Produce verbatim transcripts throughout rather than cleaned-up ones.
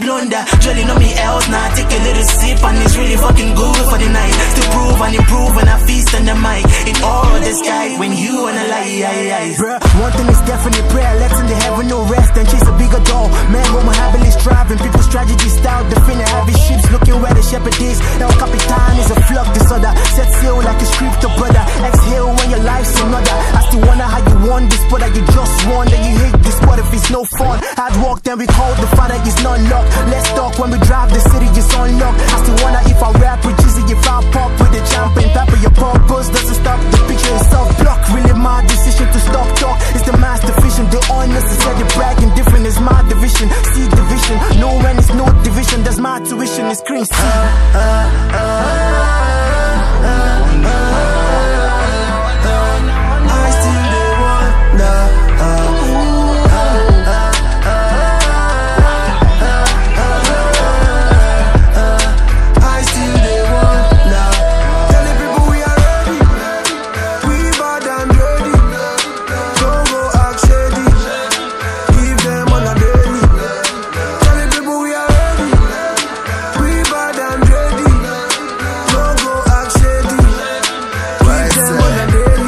blunder. Dwelling on me else now, take a little sip and it's really fucking good for the night. To prove and improve when I feast on the mic. In all the sky, when you wanna lie, aye, aye. Bruh, one thing is definite prayer. Let's in the heaven no rest and chase a bigger doll. Man, Homo heavily striving, people's tragedy style. Defending heavy ships, looking where the shepherd is. El Capitan is a flock disorder. Set sail like a script brother. Exhale when your life's another. I still wonder how you won this spot that you just won. That you hate this spot if it's no fun. Hard work, then we call the father is not luck. Let's talk when we drive the city is unlocked. I still wonder if I rap with Jizzy, if I pop with the champion. Pepper your purpose doesn't stop the picture itself. Block really my decision to stop talk. It's the master vision. The unnecessary bragging different is my division. See division. No when it's no division. That's my tuition. It's screen C. Uh, uh, uh, uh, uh, uh.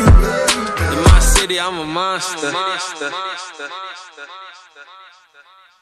I'm a monster. monster. monster. monster. monster.